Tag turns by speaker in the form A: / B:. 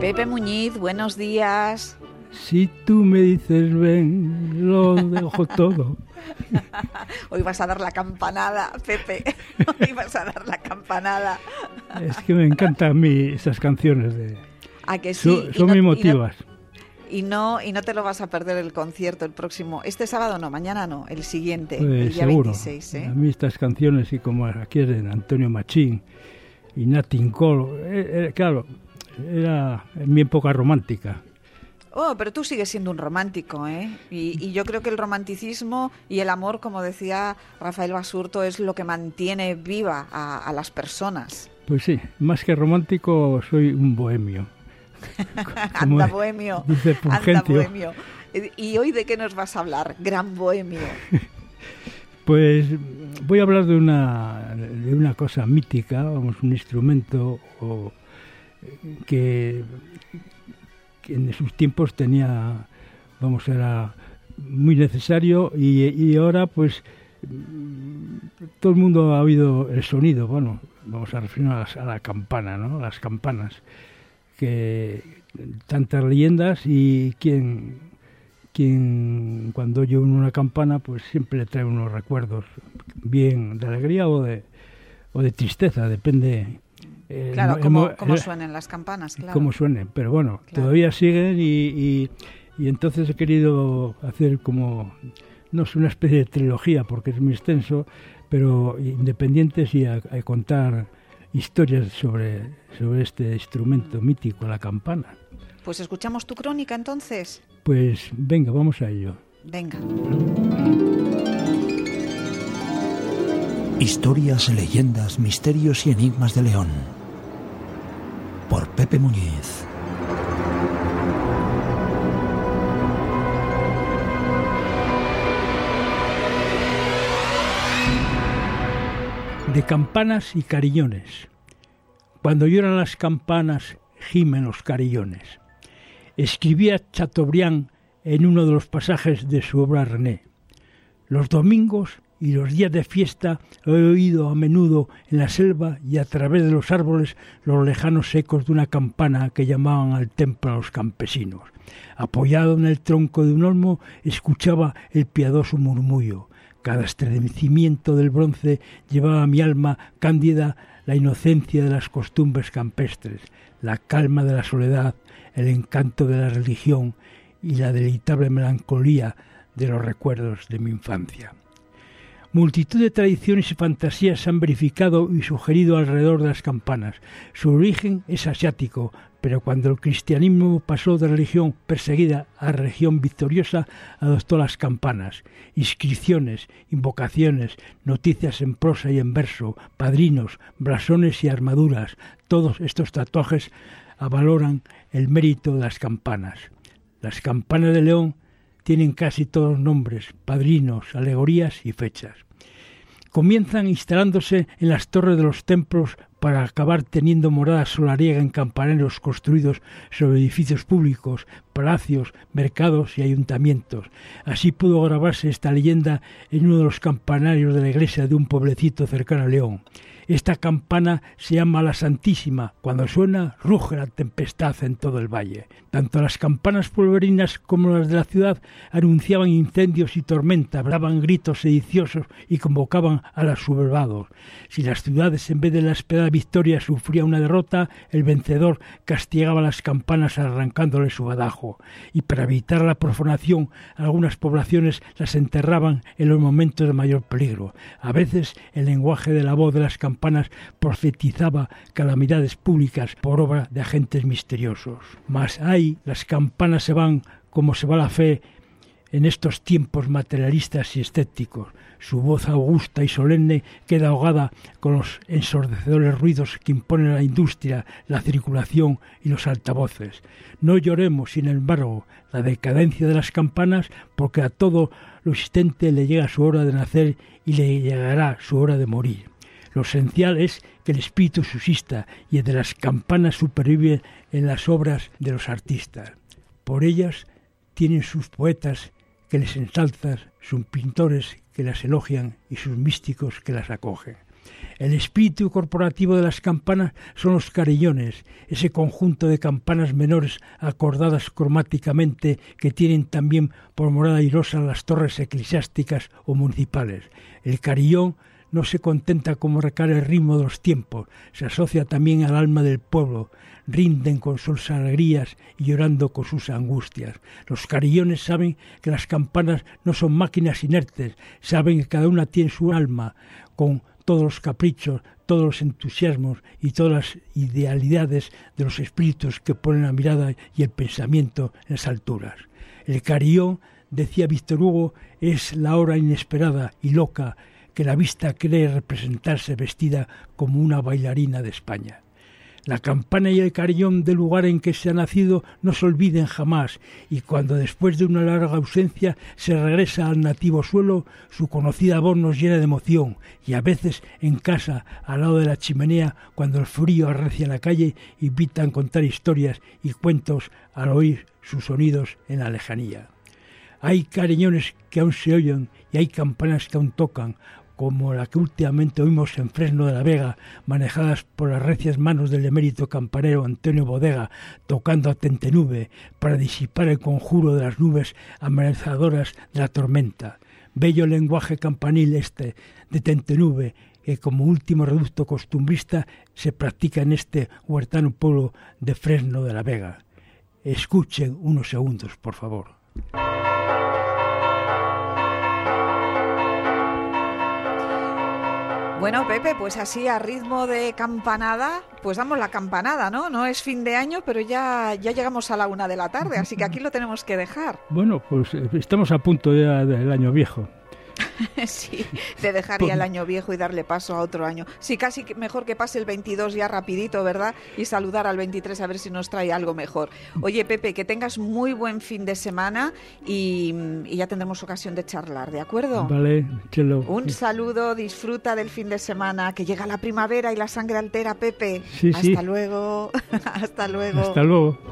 A: Pepe Muñiz, buenos días.
B: Si tú me dices ven, lo dejo todo.
A: Hoy vas a dar la campanada, Pepe. Hoy vas a dar la campanada.
B: Es que me encantan a mí esas canciones.
A: ¿A que sí?
B: Son muy emotivas.
A: Y no te lo vas a perder el concierto el próximo, este sábado no, mañana no, el siguiente,
B: Pues
A: el día
B: seguro.
A: 26.
B: A mí estas canciones, y como aquí es de Antonio Machín y Nat King Cole, claro, era en mi época romántica.
A: Oh, pero tú sigues siendo un romántico, ¿eh? Y yo creo que el romanticismo y el amor, como decía Rafael Basurto, es lo que mantiene viva a las personas.
B: Pues sí, más que romántico, soy un bohemio.
A: Anda, bohemio.
B: Dice Fulgencio.
A: Anda, bohemio. ¿Y hoy de qué nos vas a hablar, gran bohemio?
B: Pues voy a hablar de una cosa mítica, vamos, un instrumento que en sus tiempos tenía, vamos, era muy necesario y ahora pues todo el mundo ha oído el sonido. Bueno, vamos a referirnos a la campana, ¿no? Las campanas, que tantas leyendas, y quien cuando oye una campana pues siempre le trae unos recuerdos bien de alegría o de tristeza, depende.
A: Claro, cómo suenen las campanas, claro.
B: Cómo suenen, pero bueno,
A: claro.
B: Todavía siguen y entonces he querido hacer como, no es una especie de trilogía porque es muy extenso, pero independientes, y a contar historias sobre este instrumento mítico, la campana.
A: Pues escuchamos tu crónica entonces.
B: Pues venga, vamos a ello.
A: Venga.
C: Historias, leyendas, misterios y enigmas de León. Por Pepe Muñiz.
B: De campanas y carillones. Cuando lloran las campanas, gimen los carillones. Escribía Chateaubriand en uno de los pasajes de su obra René. Los domingos y los días de fiesta he oído a menudo en la selva y a través de los árboles los lejanos ecos de una campana que llamaban al templo a los campesinos. Apoyado en el tronco de un olmo, escuchaba el piadoso murmullo. Cada estremecimiento del bronce llevaba a mi alma cándida la inocencia de las costumbres campestres, la calma de la soledad, el encanto de la religión y la deleitable melancolía de los recuerdos de mi infancia. Multitud de tradiciones y fantasías se han verificado y sugerido alrededor de las campanas. Su origen es asiático, pero cuando el cristianismo pasó de religión perseguida a religión victoriosa, adoptó las campanas. Inscripciones, invocaciones, noticias en prosa y en verso, padrinos, blasones y armaduras, todos estos tatuajes avaloran el mérito de las campanas. Las campanas de León tienen casi todos nombres, padrinos, alegorías y fechas. Comienzan instalándose en las torres de los templos para acabar teniendo morada solariega en campaneros construidos sobre edificios públicos, palacios, mercados y ayuntamientos. Así pudo grabarse esta leyenda en uno de los campanarios de la iglesia de un pueblecito cercano a León. Esta campana se llama la Santísima. Cuando suena, ruge la tempestad en todo el valle. Tanto las campanas pueblerinas como las de la ciudad anunciaban incendios y tormentas, daban gritos sediciosos y convocaban a los sublevados. Si las ciudades, en vez de la esperada victoria, sufrían una derrota, el vencedor castigaba las campanas arrancándoles su badajo. Y para evitar la profanación, algunas poblaciones las enterraban en los momentos de mayor peligro. A veces el lenguaje de la voz de las campanas profetizaba calamidades públicas por obra de agentes misteriosos. Mas ahí las campanas se van como se va la fe en estos tiempos materialistas y escépticos. Su voz augusta y solemne queda ahogada con los ensordecedores ruidos que imponen la industria, la circulación y los altavoces. No lloremos, sin embargo, la decadencia de las campanas, porque a todo lo existente le llega su hora de nacer y le llegará su hora de morir. Lo esencial es que el espíritu subsista y el de las campanas supervive en las obras de los artistas. Por ellas tienen sus poetas que les ensalzan, sus pintores que las elogian y sus místicos que las acogen. El espíritu corporativo de las campanas son los carillones, ese conjunto de campanas menores acordadas cromáticamente que tienen también por morada airosa las torres eclesiásticas o municipales. El carillón no se contenta con marcar el ritmo de los tiempos, se asocia también al alma del pueblo, rinden con sus alegrías y llorando con sus angustias. Los carillones saben que las campanas no son máquinas inertes, saben que cada una tiene su alma, con todos los caprichos, todos los entusiasmos y todas las idealidades de los espíritus que ponen la mirada y el pensamiento en las alturas. El carillón, decía Víctor Hugo, es la hora inesperada y loca que la vista cree representarse vestida como una bailarina de España. La campana y el carillón del lugar en que se ha nacido no se olviden jamás, y cuando después de una larga ausencia se regresa al nativo suelo, su conocida voz nos llena de emoción, y a veces en casa, al lado de la chimenea, cuando el frío arrecia en la calle, invitan a contar historias y cuentos al oír sus sonidos en la lejanía. Hay carillones que aún se oyen y hay campanas que aún tocan, como la que últimamente oímos en Fresno de la Vega, manejadas por las recias manos del emérito campanero Antonio Bodega, tocando a tentenube para disipar el conjuro de las nubes amenazadoras de la tormenta. Bello lenguaje campanil este de tentenube, que como último reducto costumbrista se practica en este huertano pueblo de Fresno de la Vega. Escuchen unos segundos, por favor.
A: Bueno, Pepe, pues así a ritmo de campanada, pues damos la campanada, ¿no? No es fin de año, pero ya llegamos a la 1 de la tarde, así que aquí lo tenemos que dejar.
B: Bueno, pues estamos a punto ya del año viejo.
A: Sí, de dejar ya el año viejo y darle paso a otro año. Sí, casi mejor que pase el 22 ya rapidito, ¿verdad? Y saludar al 23 a ver si nos trae algo mejor. Oye, Pepe, que tengas muy buen fin de semana y ya tendremos ocasión de charlar, ¿de acuerdo?
B: Vale, chelo.
A: Un saludo, disfruta del fin de semana, que llega la primavera y la sangre altera, Pepe.
B: Sí,
A: Hasta luego. Hasta luego.
B: Hasta luego.